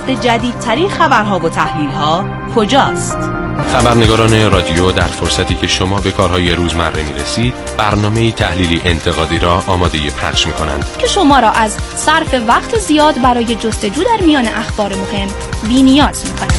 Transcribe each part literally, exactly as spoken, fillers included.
جدیدترین خبرها و تحلیل‌ها کجاست؟ خبرنگاران رادیو در فرصتی که شما به کارهای روزمره می‌رسید، برنامه تحلیلی انتقادی را آماده پخش می‌کنند که شما را از صرف وقت زیاد برای جستجو در میان اخبار مهم بی‌نیاز می‌کند.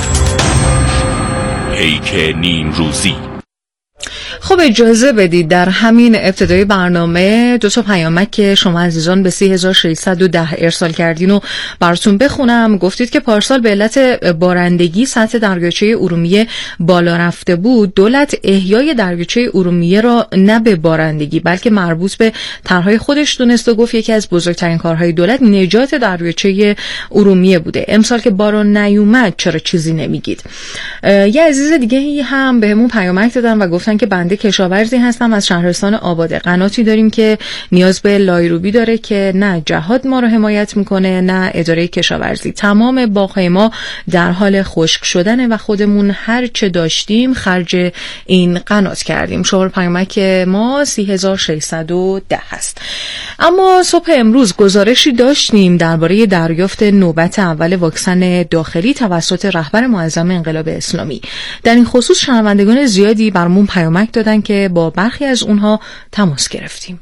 پیک نیم روزی. خب اجازه بدید در همین ابتدای برنامه دو تا پیامک که شما عزیزان به سه هزار و ششصد و ده ارسال کردین و براتون بخونم. گفتید که پارسال به علت بارندگی سطح دریاچه ارومیه بالا رفته بود. دولت احیای دریاچه ارومیه را نه به بارندگی بلکه مربوط به طرحهای خودش دونست و گفت یکی از بزرگترین کارهای دولت نجات دریاچه ارومیه بوده. امسال که باران نیومد چرا چیزی نمیگید؟ یه عزیز دیگه هم بهمون پیامک دادن و گفتن که بنده کشاورزی هستم از شهرستان آباده. قناتی داریم که نیاز به لایروبی داره که نه جهاد ما رو حمایت میکنه نه اداره کشاورزی. تمام باغ‌های ما در حال خشک شدنه و خودمون هر چه داشتیم خرج این قنات کردیم. شماره پیامک ما سه هزار و ششصد و ده هست. اما صبح امروز گزارشی داشتیم درباره دریافت نوبت اول واکسن داخلی توسط رهبر معظم انقلاب اسلامی. در این خصوص شنوندگان زیادی برامون پیامک دادن که با برخی از اونها تماس گرفتیم.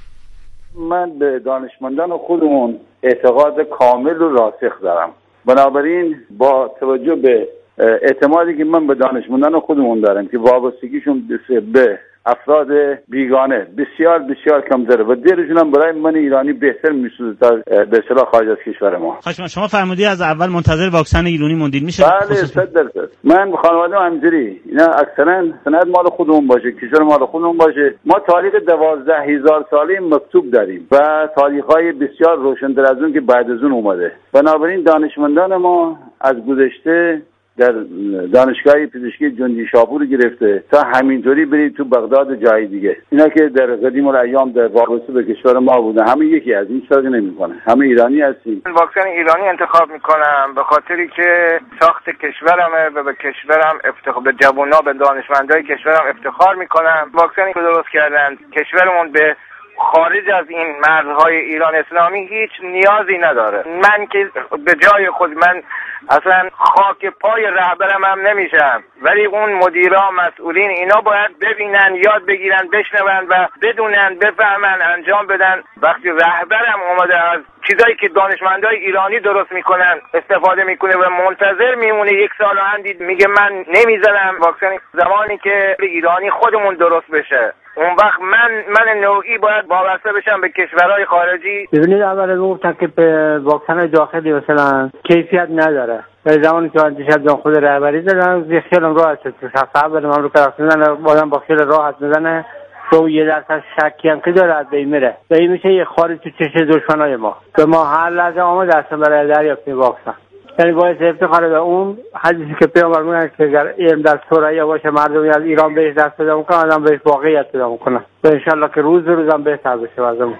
من به دانشمندان خودمون اعتقاد کامل و راسخ دارم. بنابراین با توجه به اعتمادی که من به دانشمندان خودمون دارم که وابستگیشون به افراد بیگانه بسیار بسیار کم داره و دیرشون هم برای من ایرانی بهتر میسوزه تا به اصطلاح خارج از کشور ما. خواهش شما فرمودی از اول منتظر واکسن ایرانی موندید میشه؟ بله صد درصد. من به خانواده همینجوری اینا اکثرا سند مال خودمون باشه، کشور مال خودمون باشه. ما تاریخ دوازده هزار ساله مکتوب داریم و تاریخ‌های بسیار روشن‌تر از اون که بعد از اون اومده. بنابراین دانشمندان ما از گذشته در دانشگاه پزشکی جندی شاپور گرفته تا همینطوری برید تو بغداد و جای دیگه، اینا که در قدیم الایام در وابسته به کشور ما بودن، همه یکی از این فرقی نمیکنه، همه ایرانی هستیم. واکسن ایرانی انتخاب میکنم به خاطری که ساخت کشورمه و به کشورم افتخار، به جوونا به دانشمندای کشورم افتخار میکنم. واکسنی که درست کردن کشورمون به خارج از این مرزهای ایران اسلامی هیچ نیازی نداره. من که به جای خود من اصلا خاک پای رهبرم هم نمیشم، ولی اون مدیرا مسئولین اینا باید ببینن، یاد بگیرن، بشنون و بدونن، بفهمن، انجام بدن. وقتی رهبرم اومده از چیزایی که دانشمندای ایرانی درست میکنن استفاده میکنه و منتظر میمونه یک سال اندید میگه من نمیزنم واکسن، زمانی که ایرانی خودمون درست بشه اون وقت من من نوعی باید وابسته بشم به کشورهای خارجی. ببینید اول گفتن که به واکسن داخلی مثلا کیفیت نداره، ولی زمانی که دیشب جان خود رهبری دادن خیلی راحت شد. صفحه اول من رو کلاس میزنه بازم با خیلی راحت میزنه تو یه درصد شکی هم که داره از بین میره و این میشه یه خاری تو چش دشمنای ما. به ما هر لحظه آماده هستن برای دریافت واکسن. یعنی باید افتخار به اون حدیثی که پیامبر میگن که اگر علم در ثریا باشه مردمی از ایران بهش دست پیدا میکنن، آدم بهش واقعیت پیدا میکنه و انشالله که روز روزم بهتر بشه وضعمون.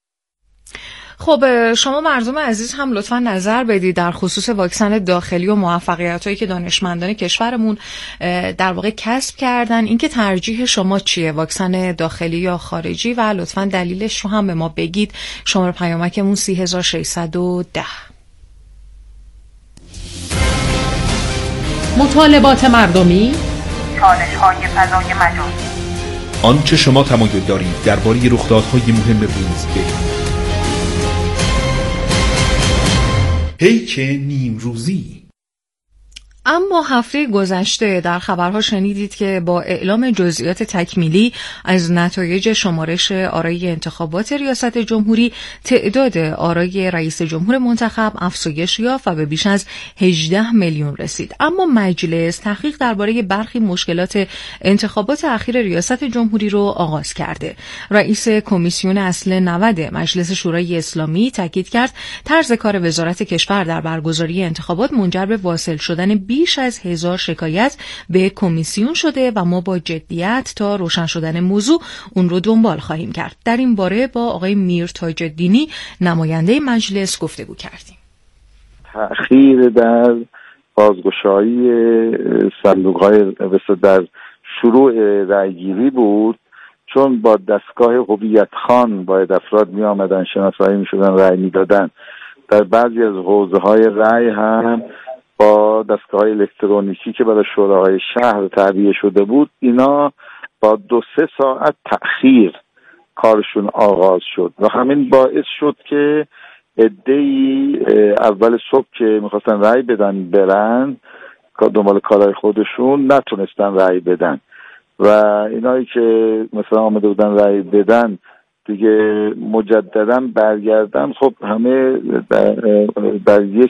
خب شما مردم عزیز هم لطفا نظر بدید در خصوص واکسن داخلی و موفقیتایی که دانشمندان کشورمون در واقع کسب کردن. اینکه ترجیح شما چیه، واکسن داخلی یا خارجی، و لطفا دلیلش رو هم به ما بگید. شماره پیامکمون سه هزار و ششصد و ده. مطالبات مردمی، چالش‌های فضای مجازی، آنچه شما تمایل دارید درباره رخدادهای مهم روز بگید. پیک نیم روزی. اما هفته گذشته در خبرها شنیدید که با اعلام جزئیات تکمیلی از نتایج شمارش آرای انتخابات ریاست جمهوری، تعداد آرای رئیس جمهور منتخب افزایش یافت و به بیش از هجده میلیون رسید. اما مجلس تحقیق درباره برخی مشکلات انتخابات اخیر ریاست جمهوری رو آغاز کرده. رئیس کمیسیون اصل نود مجلس شورای اسلامی تاکید کرد طرز کار وزارت کشور در برگزاری انتخابات منجر به واصل شدن بیش از هزار شکایت به کمیسیون شده و ما با جدیت تا روشن شدن موضوع اون رو دنبال خواهیم کرد. در این باره با آقای میر تاج‌الدینی نماینده مجلس گفتگو کردیم. تأخیر در بازگشایی صندوق‌های در شروع رأیگیری بود، چون با دستگاه هویت خوان باید افراد می آمدن شناسایی می شدن رأی می دادن. در بعضی از حوزه‌های رأی هم با دستگاه‌های الکترونیکی که برای شوراهای شهر تعبیه شده بود، اینا با دو سه ساعت تأخیر کارشون آغاز شد و همین باعث شد که عده‌ای اول صبح که میخواستن رأی بدن برن دنبال کارهای خودشون نتونستن رأی بدن و اینایی که مثلا آمده بودن رأی بدن دیگه مجددا برگردن، خب همه در, در یک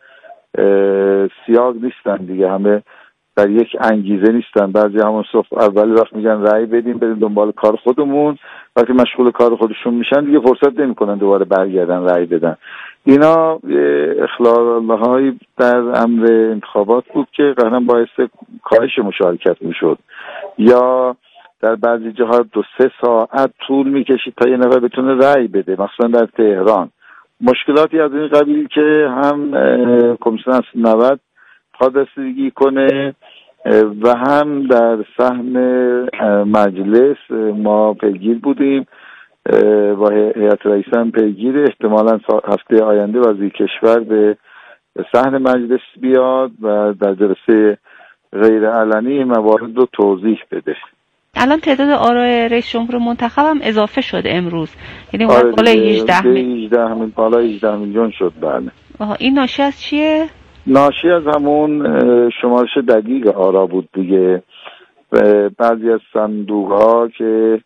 سیاق نیستن دیگه، همه در یک انگیزه نیستن. بعضی همون صبح اول وقت میگن رأی بدیم بریم دنبال کار خودمون، وقتی مشغول کار خودشون میشن دیگه فرصت نمیکنن دوباره برگردن رأی بدن. اینا اخلال‌هایی در امر انتخابات بود که قطعاً باعث کاهش مشارکت میشد، یا در بعضی جاها دو سه ساعت طول میکشید تا یه نفر بتونه رأی بده، مثلا در تهران. مشکلاتی از این قبیل که هم کمیسیون اصل نود خواهد رسیدگی کنه و هم در سهم مجلس ما پیگیر بودیم با هیئت رئیسه هم پیگیر، احتمالاً هفته آینده وزیر کشور به صحن مجلس بیاد و در جلسه غیر علنی موارد رو توضیح بده. الان تعداد آرای رئیس جمهور منتخب هم اضافه شده امروز، یعنی اومد بالای هجده میلیون بالای هجده میلیون شد. بله. آها، این ناشی از چیه؟ ناشی از همون شمارش دقیق آرا بود دیگه. بعضی از صندوق ها که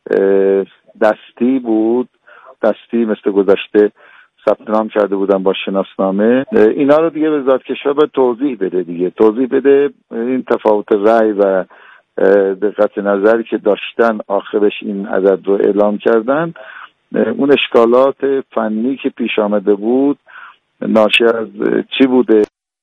دستی بود، دستی مثل گذشته ثبت نام کرده بودن با شناسنامه، اینا رو دیگه وزارت کشور باید توضیح بده دیگه، توضیح بده این تفاوت رأی و دقت نظری که داشتن آخرش این عدد رو اعلام کردن، اون اشکالات فنی که پیش آمده بود ناشی از چی بوده.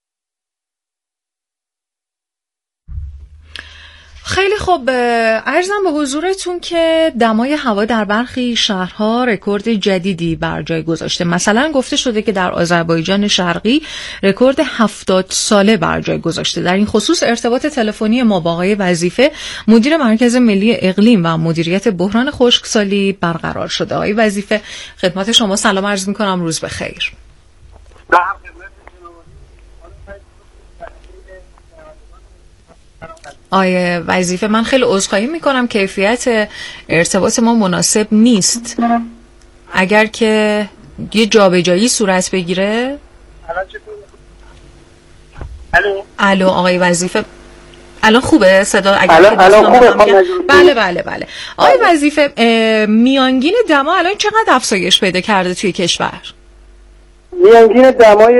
خیلی خوب، عرضم به حضورتون که دمای هوا در برخی شهرها رکورد جدیدی بر جای گذاشته. مثلا گفته شده که در آذربایجان شرقی رکورد هفتاد ساله بر جای گذاشته. در این خصوص ارتباط تلفنی ما با آقای وظیفه مدیر مرکز ملی اقلیم و مدیریت بحران خشکسالی برقرار شده. آقای وظیفه، خدمت شما سلام عرض می‌کنم، روز بخیر. آیه وظیفه، من خیلی عذرخواهی میکنم کیفیت ارتباط ما مناسب نیست. اگر که یه جابجایی صورت بگیره. الو الو آقای وظیفه، الان خوبه صدا؟ اگر الان الان خوبه. بله بله بله. آقای وظیفه، میانگین دما الان چقدر افزایش پیدا کرده توی کشور؟ میانگین دمای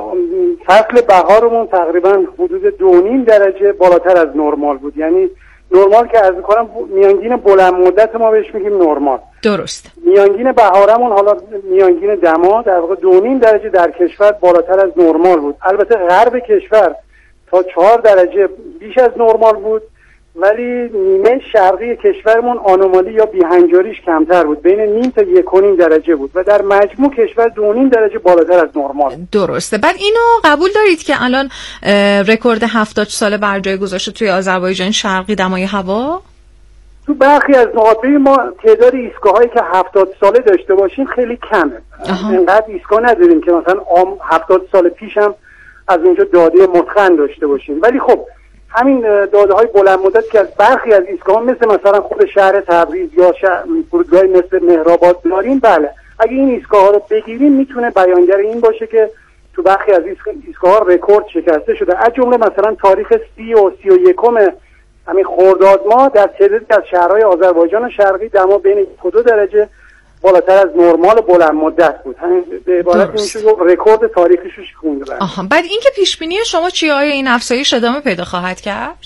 فصل بهارمون تقریبا حدود دو و نیم درجه بالاتر از نرمال بود. یعنی نرمال که عرض کنم میانگین بلند مدت ما بهش میگیم نرمال. درست. میانگین بهارمون حالا میانگین دما در واقع دو و نیم درجه در کشور بالاتر از نرمال بود. البته غرب کشور تا چهار درجه بیش از نرمال بود، ولی نیمه شرقی کشورمون آنومالی یا بیهنجاریش کمتر بود، بین نیم تا یک و نیم درجه بود و در مجموع کشور دو و نیم درجه بالاتر از نرمال. درسته. بعد اینو قبول دارید که الان رکورد هفتاد ساله بر جای گذاشته توی آذربایجان شرقی دمای هوا؟ تو برخی از نقاط ما تعداد ایستگاهایی که هفتاد ساله داشته باشیم خیلی کمه. اینقدر ایستگاه نداریم که مثلا هفتاد سال پیش هم از اونجا داده متقن داشته باشیم، ولی خب همین داده های بلند مدت که از برخی از ایستگاه مثل مثلا خود شهر تبریز یا فرودگاه مثل مهرآباد داریم، بله اگه این ایستگاه ها رو بگیریم میتونه بیانگر این باشه که تو برخی از ایستگاه ها رکورد شکسته شده. از جمله مثلا تاریخ سی و سی و یکم همین خرداد ماه در تعدادی از شهرهای آذربایجان شرقی دما بین یک و دو درجه بالاتر از نرمال بلند مدت بود. همین به عبارت میشه رکورد تاریخیشو شکونده. آها، بعد اینکه پیش بینی شما چیه؟ آیا این افزایش ادامه پیدا خواهد کرد؟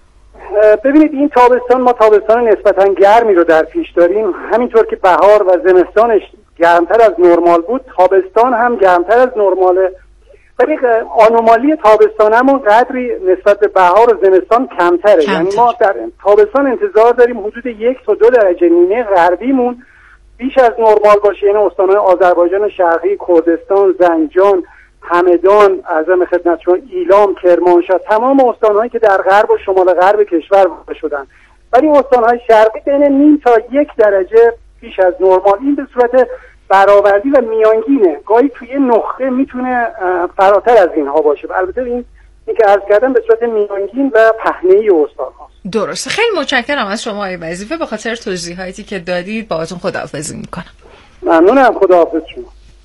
ببینید این تابستان ما تابستان نسبتا گرمی رو در پیش داریم. همینطور که بهار و زمستانش گرمتر از نرمال بود، تابستان هم گرمتر از نرماله. ولی آنومالی تابستانمون قدری نسبت به بهار و زمستان کمتره. کمتر. یعنی ما در تابستان انتظار داریم حدود یک تا دو درجه نیمه غربیمون بیش از نرمال باشه. یعنی استان‌های آذربایجان شرقی، کردستان، زنجان، همدان، اعظم خدمت شما، ایلام، کرمانشاه، تمام استان‌هایی که در غرب و شمال غرب کشور واقع شدن. ولی استان‌های شرقی بین نیم تا یک درجه بیش از نرمال. این به صورت برآوردی و میانگینه، گاهی توی نقطه میتونه فراتر از اینها باشه. البته این این که عرض کردم به صورت میانگین و پهنه‌ای استاد هاست. درسته. خیلی متشکرم از شما آقای وظیفه به خاطر توضیحاتی که دادید. باهاتون خداحافظی میکنم. ممنونم. خداحافظ شما.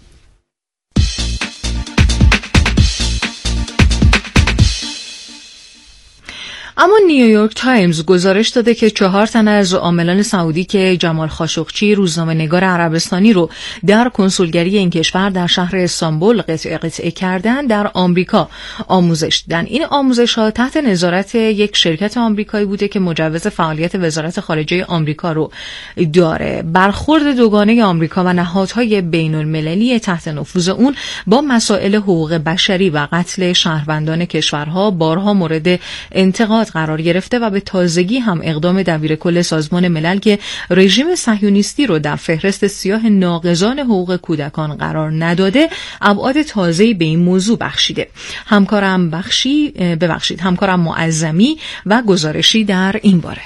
اما نیویورک تایمز گزارش داده که چهار تن از عاملان سعودی که جمال خاشقچی روزنامه‌نگار عربستانی رو در کنسولگری این کشور در شهر استانبول قطعه قطعه کردن در آمریکا آموزش دیدن. این آموزش‌ها تحت نظارت یک شرکت آمریکایی بوده که مجوز فعالیت وزارت خارجه آمریکا رو داره. برخورد دوگانه آمریکا و نهادهای بین‌المللی تحت نفوذ اون با مسائل حقوق بشری و قتل شهروندان کشورها بارها مورد انتقاد قرار گرفته و به تازگی هم اقدام دبیرکل سازمان ملل که رژیم صهیونیستی رو در فهرست سیاه ناقضان حقوق کودکان قرار نداده ابعاد تازه‌ای به این موضوع بخشیده. همکارم بخشی ببخشید همکارم معظمی و گزارشی در این باره.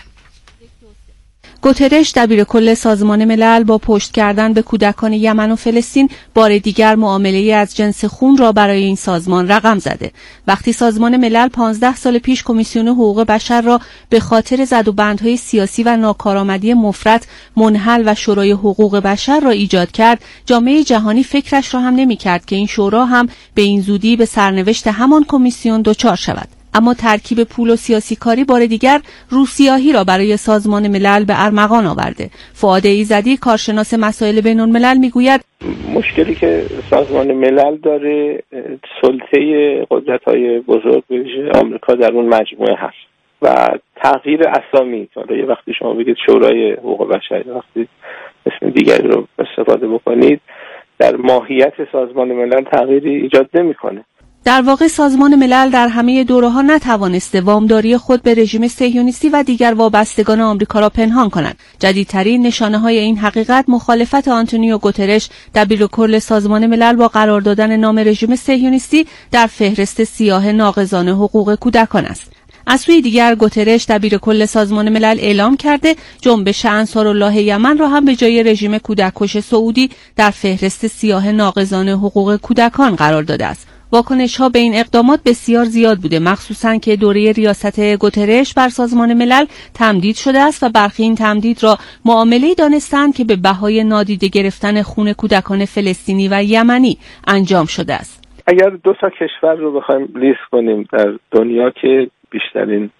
گوترش دبیرکل سازمان ملل با پشت کردن به کودکان یمن و فلسطین بار دیگر معامله‌ای از جنس خون را برای این سازمان رقم زده. وقتی سازمان ملل پانزده سال پیش کمیسیون حقوق بشر را به خاطر زدوبندهای سیاسی و ناکارآمدی مفرط منحل و شورای حقوق بشر را ایجاد کرد، جامعه جهانی فکرش را هم نمی‌کرد که این شورا هم به این زودی به سرنوشت همان کمیسیون دچار شود. اما ترکیب پول و سیاسی کاری بار دیگر روسیاهی را برای سازمان ملل به ارمغان آورده. فؤاد ایزدی کارشناس مسائل بین الملل میگوید مشکلی که سازمان ملل داره سلطه قدرت‌های بزرگ ویژه آمریکا در اون مجموعه هست و تغییر اسامی، حالا یه وقتی شما بگید شورای حقوق بشر، وقتی اسم دیگری رو استفاده بکنید، در ماهیت سازمان ملل تغییری ایجاد نمی‌کنه. در واقع سازمان ملل در همه دوره‌ها نتوانسته وامداری خود به رژیم صهیونیستی و دیگر وابستگان آمریکا را پنهان کند. جدیدترین نشانه‌های این حقیقت مخالفت آنتونیو گوترش دبیرکل سازمان ملل با قرار دادن نام رژیم صهیونیستی در فهرست سیاه ناقضان حقوق کودکان است. از سوی دیگر گوترش دبیرکل سازمان ملل اعلام کرده جنبش انصارالله یمن را هم به جای رژیم کودککش سعودی در فهرست سیاه ناقضان حقوق کودکان قرار داده است. واکنش‌ها به این اقدامات بسیار زیاد بوده، مخصوصاً که دوره ریاست گوترش بر سازمان ملل تمدید شده است و برخی این تمدید را معامله‌ای دانستند که به بهای نادیده گرفتن خون کودکان فلسطینی و یمنی انجام شده است. اگر دو تا کشور رو بخوایم لیست کنیم در دنیا که بیشترین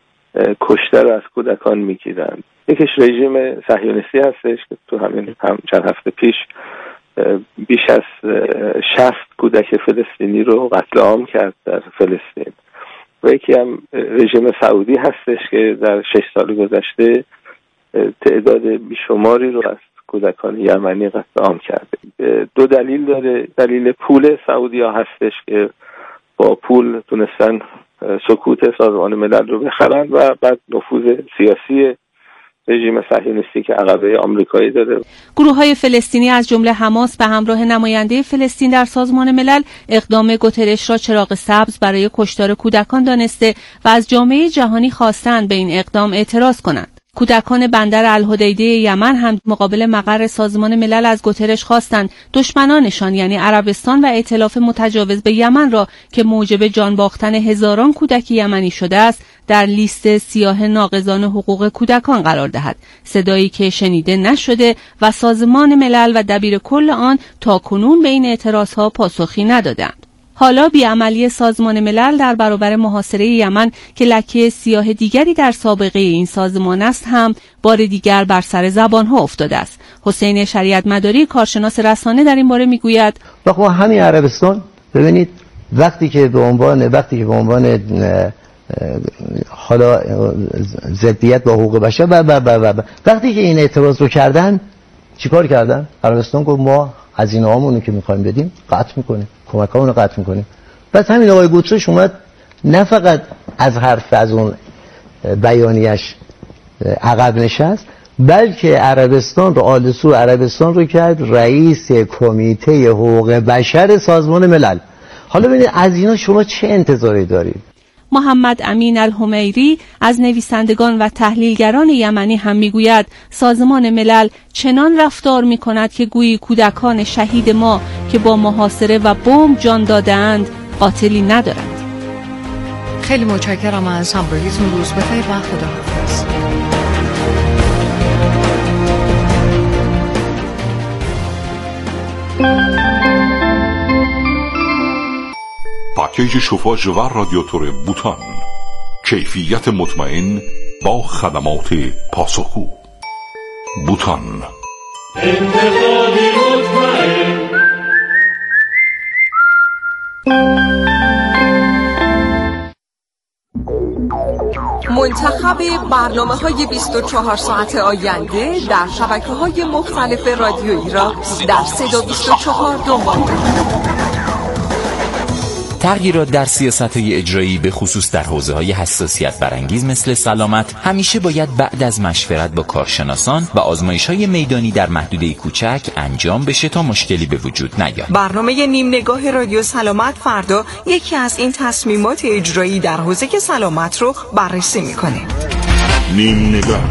کشته رو از کودکان می‌گیرند، یکیش رژیم صهیونیستی هستش که تو همین هم چند هفته پیش بیش از شصت کودک فلسطینی رو قتل عام کرد در فلسطین و یکی هم رژیم سعودی هستش که در شش سال گذشته تعداد بیشماری رو از کودکان یمنی قتل عام کرده. دو دلیل داره. دلیل پول سعودی ها هستش که با پول تونستن سکوت سازمان ملل رو بخرن و بعد نفوذ سیاسی رژیم صهیونیستی که عقبه آمریکایی داره. گروه‌های فلسطینی از جمله حماس به همراه نماینده فلسطین در سازمان ملل اقدام گوترش را چراغ سبز برای کشتار کودکان دانسته و از جامعه جهانی خواستند به این اقدام اعتراض کنند. کودکان بندر الحدیده یمن هم مقابل مقر سازمان ملل از گوترش خواستند دشمنانشان یعنی عربستان و ائتلاف متجاوز به یمن را که موجب جان باختن هزاران کودک یمنی شده است در لیست سیاه ناقضان حقوق کودکان قرار دهد. صدایی که شنیده نشده و سازمان ملل و دبیرکل آن تاکنون به این اعتراضها پاسخی ندادند. حالا بیعملی سازمان ملل در برابر محاصره یمن که لکه سیاه دیگری در سابقه این سازمان است هم بار دیگر بر سر زبانها افتاده است. حسین شریعت مداری کارشناس رسانه در این باره میگوید واقعا همین عربستان ببینید وقتی که به عنوان وقتی که به عنوان حالا ضدیت با حقوق بشر و وقتی که این اعتراض رو کردن چیکار کردن؟ عربستان گفت ما هزینه هامونو که میخوایم بدیم قطع میکنیم، کمکامون رو قطع میکنیم. بعد همین آقای گوترش اومد نه فقط از حرف از اون بیانیش عقب نشست، بلکه عربستان رو آلسو عربستان رو کرد رئیس کمیته حقوق بشر سازمان ملل. حالا ببینید از اینا شما چه انتظاری دارید؟ محمد امین الحمیری از نویسندگان و تحلیلگران یمنی هم میگوید سازمان ملل چنان رفتار میکند که گویی کودکان شهید ما که با محاصره و بمب جان دادند قاتلی ندارند. خیلی متشکرم از همراهیتون. روز بخیر و خداحافظ. پاکیج شوفاژ و رادیاتور بوتان، کیفیت مطمئن با خدمات پاسخگو. بوتان، انتخابی مطمئن. منتخب برنامه‌های بیست و چهار ساعت آینده در شبکه‌های مختلف رادیویی را در صدا بیست و چهار دنبال کنید. تغییرات در سیاست‌های اجرایی به خصوص در حوزه‌های حساسیت برانگیز مثل سلامت همیشه باید بعد از مشورت با کارشناسان و آزمایش‌های میدانی در محدوده کوچک انجام بشه تا مشکلی به وجود نیاد. برنامه نیم نگاه رادیو سلامت فردا یکی از این تصمیمات اجرایی در حوزه سلامت رو بررسی می‌کنه. نیم نگاه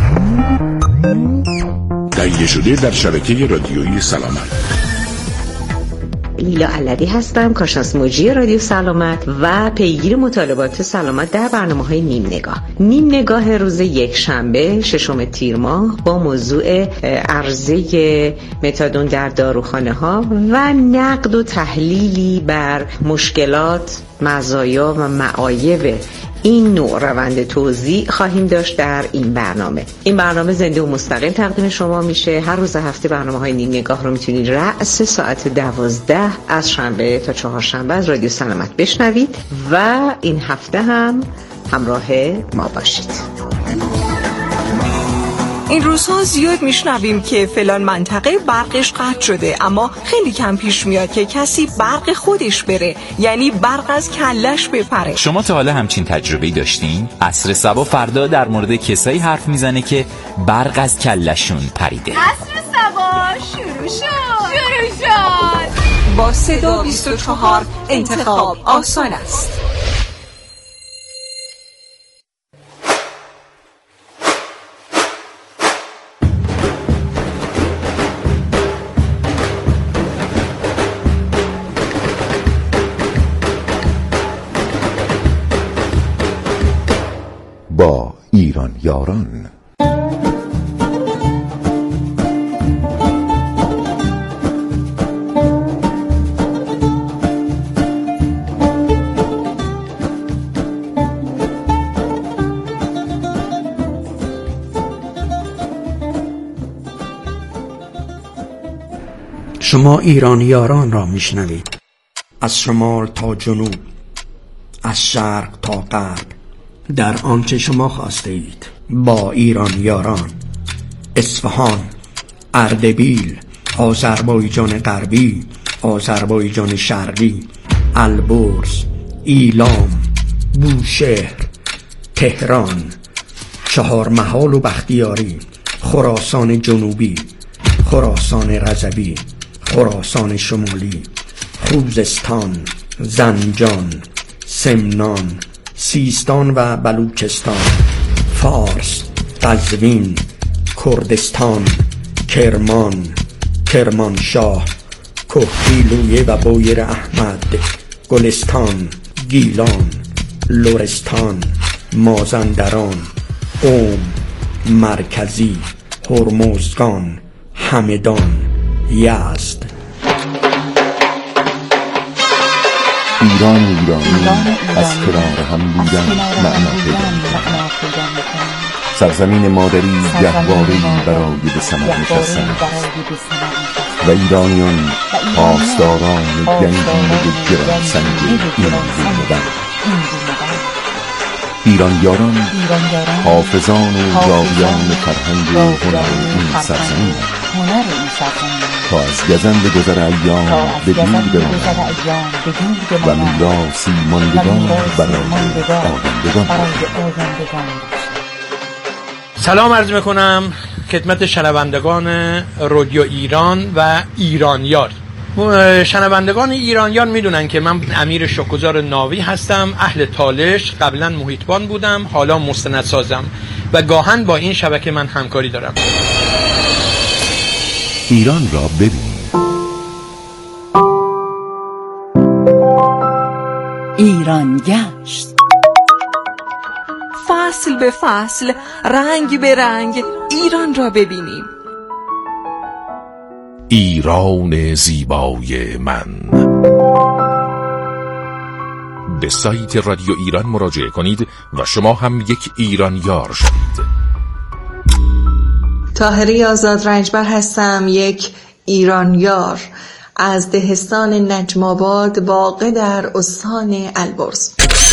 تهیه شده در شبکه رادیویی سلامت. لیلا علوی هستم، کارشناس موجی رادیو سلامت و پیگیر مطالبات سلامت در برنامه‌های نیم نگاه. نیم نگاه روز یک شنبه ششم تیر ماه با موضوع عرضه متادون در داروخانه‌ها و نقد و تحلیلی بر مشکلات، مزایا و معایب این نوع روند توزیع خواهیم داشت در این برنامه. این برنامه زنده و مستقیم تقدیم شما میشه. هر روز هفته برنامه‌های نیم نگاه رو میتونید رأس ساعت دوازده از شنبه تا چهارشنبه از رادیو سلامت بشنوید و این هفته هم همراه ما باشید. این روزها زیاد میشنویم که فلان منطقه برقش قطع شده، اما خیلی کم پیش میاد که کسی برق خودش بره، یعنی برق از کلش بپره. شما تا حالا همچین تجربه‌ای داشتین؟ عصر صبا فردا در مورد کسایی حرف میزنه که برق از کلشون پریده. عصر صبا شروع شد شروع شد با صدا بیست و چهار انتخاب آسان است. با ایران یاران. شما ایرانیاران را میشنوید، از شمال تا جنوب، از شرق تا غرب، در آنچه شما خواسته اید. با ایرانیاران، اصفهان، اردبیل، آذربایجان غربی، آذربایجان شرقی، البرز، ایلام، بوشهر، تهران، چهارمحال و بختیاری، خراسان جنوبی، خراسان رضوی، خراسان شمالی، خوزستان، زنجان، سمنان، سیستان و بلوچستان، فارس، قزوین، کردستان، کرمان، کرمانشاه، کهگیلویه و بویر احمد، گلستان، گیلان، لرستان، مازندران، قم، مرکزی، هرمزگان، همدان، یزد. ایران ایرانی از کنار هم بودن معنا پیدا می‌کند. سرزمین مادری گهواره‌ای برای به ثمر نشستن و ایرانیان پاسداران گنجینه گرانسنگ این زیبا. ایران یاران حافظان و راویان فرهنگ هنر این سرزمین تا از گزند گذر ایام به دور بماند و میراثی ماندگار برای آیندگان. سلام عرض میکنم خدمت شنوندگان رادیو ایران و ایرانیار. شنوندگان ایرانیان میدونن که من امیر شکرگزار ناوی هستم، اهل تالش، قبلا محیطبان بودم، حالا مستندسازم و گاهن با این شبکه من همکاری دارم. ایران را ببینید. ایران گشت، فصل به فصل، رنگ به رنگ، ایران را ببینیم. ایران زیبای من. به سایت رادیو ایران مراجعه کنید و شما هم یک ایرانیار شوید. طاهره آزاد رنجبر هستم، یک ایرانیار از دهستان نجم آباد واقع در استان البرز.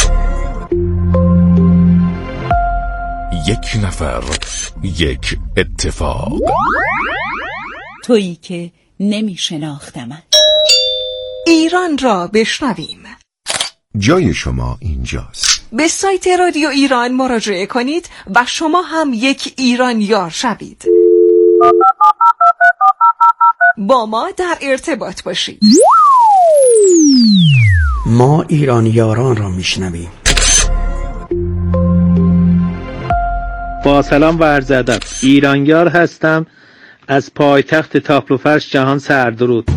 یک نفر، یک اتفاق. تویی که نمی شناختمت. ایران را بشنویم. جای شما اینجاست. به سایت رادیو ایران مراجعه کنید و شما هم یک ایرانیار شوید. با ما در ارتباط باشید. ما ایرانیاران را میشنویم. با سلام و عرض ادب، ایرانیار هستم از پایتخت تاپل و فرش جهان سردرود.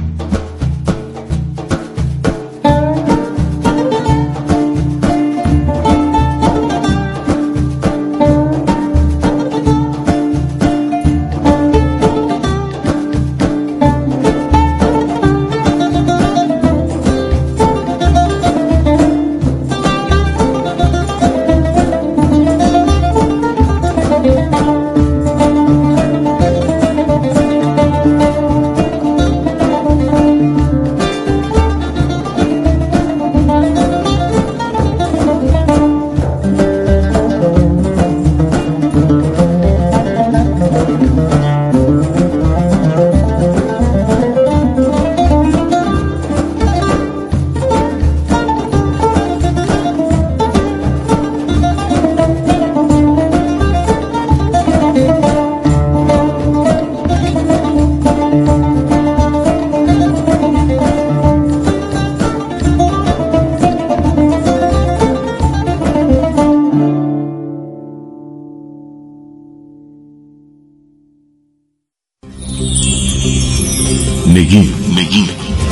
نگین نگین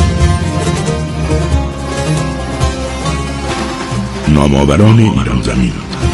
نامآوران ایران زمین.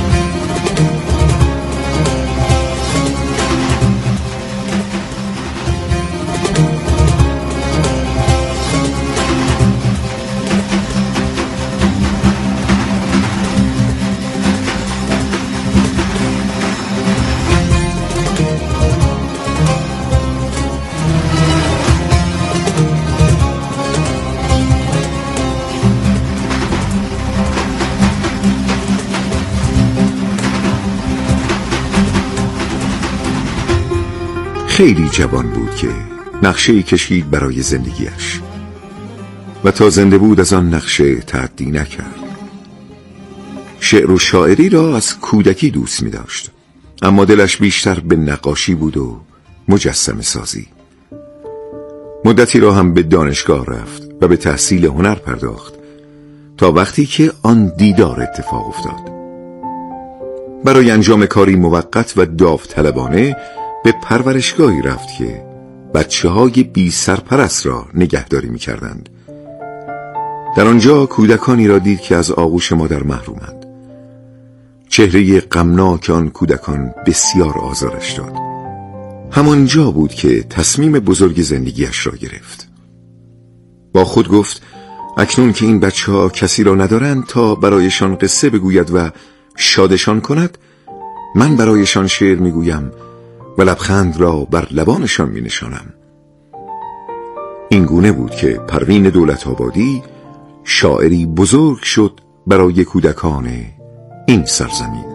خیلی جوان بود که نقشه‌ای کشید برای زندگیش و تا زنده بود از آن نقشه تعدی نکرد. شعر و شاعری را از کودکی دوست می داشت، اما دلش بیشتر به نقاشی بود و مجسمه سازی. مدتی را هم به دانشگاه رفت و به تحصیل هنر پرداخت تا وقتی که آن دیدار اتفاق افتاد. برای انجام کاری موقت و داوطلبانه به پرورشگاهی رفت که بچه های بی سرپرست را نگهداری می کردند. در آنجا کودکانی را دید که از آغوش مادر محرومند. چهره غمناک آن کودکان بسیار آزارش داد. همانجا بود که تصمیم بزرگ زندگیش را گرفت. با خود گفت اکنون که این بچه ها کسی را ندارند تا برایشان قصه بگوید و شادشان کند، من برایشان شعر میگویم و لبخند را بر لبانشان می نشانم. این گونه بود که پروین دولت‌آبادی شاعری بزرگ شد برای کودکان این سرزمین.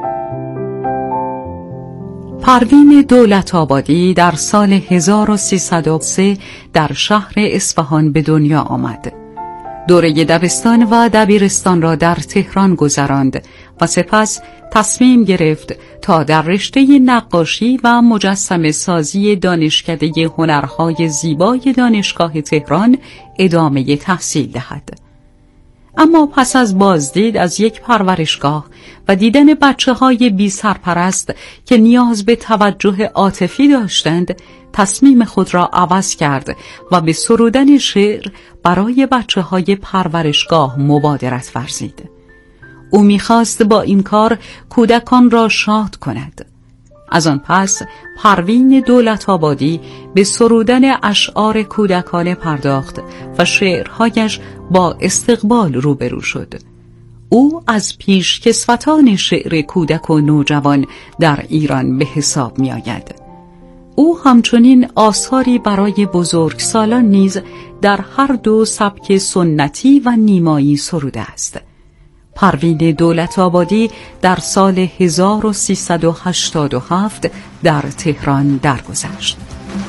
پروین دولت‌آبادی در سال هزار و سیصد و سه در شهر اصفهان به دنیا آمد. دوره دبستان و دبیرستان را در تهران گذراند و سپس تصمیم گرفت تا در رشته نقاشی و مجسمه سازی دانشکده هنرهای زیبای دانشگاه تهران ادامه تحصیل دهد. اما پس از بازدید از یک پرورشگاه و دیدن بچه‌های بی سرپرست که نیاز به توجه عاطفی داشتند، تصمیم خود را عوض کرد و به سرودن شعر برای بچه‌های پرورشگاه مبادرت ورزید. او می‌خواست با این کار کودکان را شاد کند. از آن پس پروین دولت‌آبادی به سرودن اشعار کودکانه پرداخت و شعرهایش با استقبال روبرو شد. او از پیشکسوتان شعر کودک و نوجوان در ایران به حساب می آید. او همچنین آثاری برای بزرگسالان نیز در هر دو سبک سنتی و نیمایی سروده است. پروین دولت‌آبادی در سال هزار و سیصد و هشتاد و هفت در تهران درگذشت.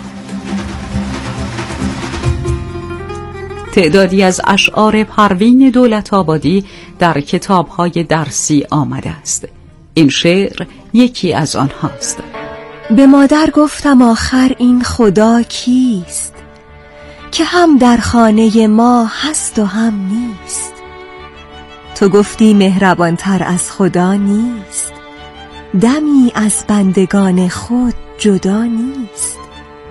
تعدادی از اشعار پروین دولت‌آبادی در کتاب‌های درسی آمده است. این شعر یکی از آنهاست. به مادر گفتم آخر این خدا کیست، که هم در خانه ما هست و هم نیست. تو گفتی مهربانتر از خدا نیست، دمی از بندگان خود جدا نیست.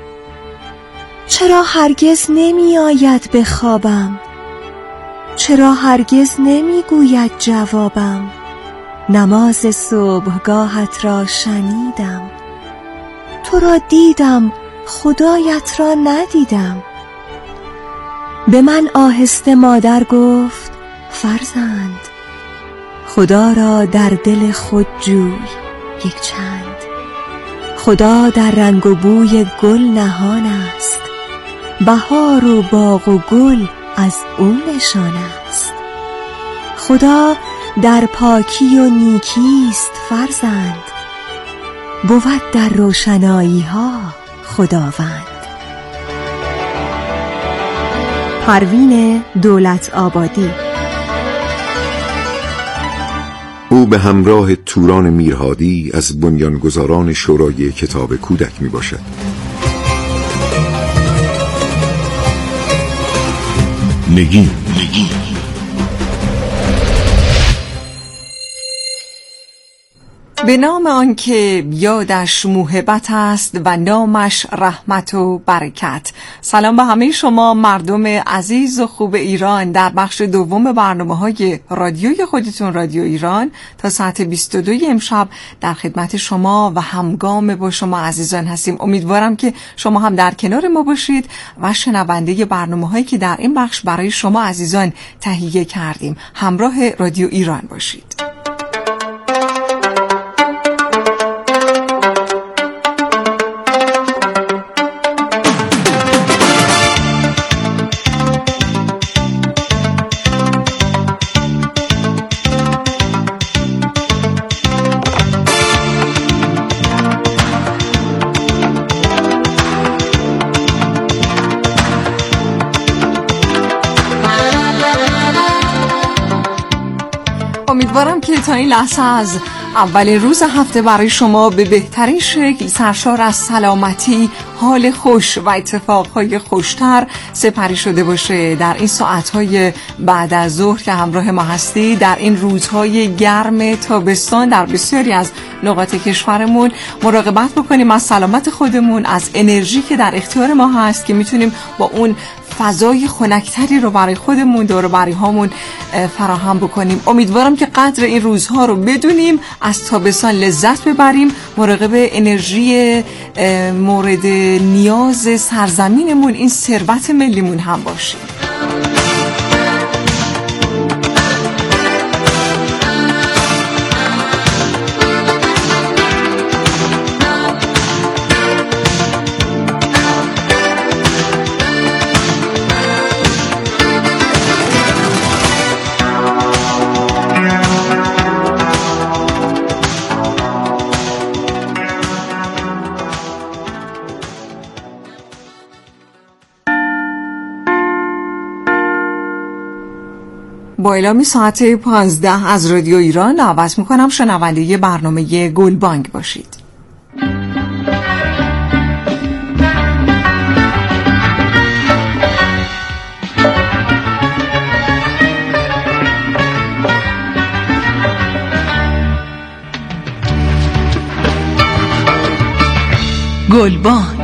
چرا هرگز نمی آید به خوابم، چرا هرگز نمی گوید جوابم؟ نماز صبحگاهت را شنیدم، تو را دیدم خدایت را ندیدم. به من آهسته مادر گفت فرزند، خدا را در دل خود جوی یک چند. خدا در رنگ و بوی گل نهان است، بهار و باغ و گل از او نشان است. خدا در پاکی و نیکی است فرزند، بود در روشنایی ها خداوند. پروین دولت‌آبادی. او به همراه توران میرهادی از بنیانگذاران شورای کتاب کودک می باشد. نگین به نام آنکه یادش موهبت است و نامش رحمت و برکت. سلام به همه شما مردم عزیز و خوب ایران. در بخش دوم برنامه‌های رادیوی خودتون رادیو ایران تا ساعت بیست و دو امشب در خدمت شما و همگام با شما عزیزان هستیم. امیدوارم که شما هم در کنار ما باشید و شنونده برنامه‌هایی که در این بخش برای شما عزیزان تهیه کردیم همراه رادیو ایران باشید. امیدوارم که تا این لحظه از اول روز هفته برای شما به بهترین شکل سرشار از سلامتی، حال خوش و اتفاقهای خوشتر سپری شده باشه در این ساعتهای بعد از ظهر که همراه ما هستی. در این روزهای گرم تابستان در بسیاری از نقاط کشورمون مراقبت بکنیم از سلامت خودمون، از انرژی که در اختیار ما هست که میتونیم با اون فضای خنک‌تری رو برای خودمون دور و بری هامون فراهم بکنیم. امیدوارم که قدر این روزها رو بدونیم، از تابستان لذت ببریم، مراقب انرژی مورد نیاز سرزمینمون، این ثروت ملیمون هم باشیم. با اعلام ساعت پانزده از رادیو ایران دعوت میکنم شنونده برنامه گلبانگ باشید. گلبانگ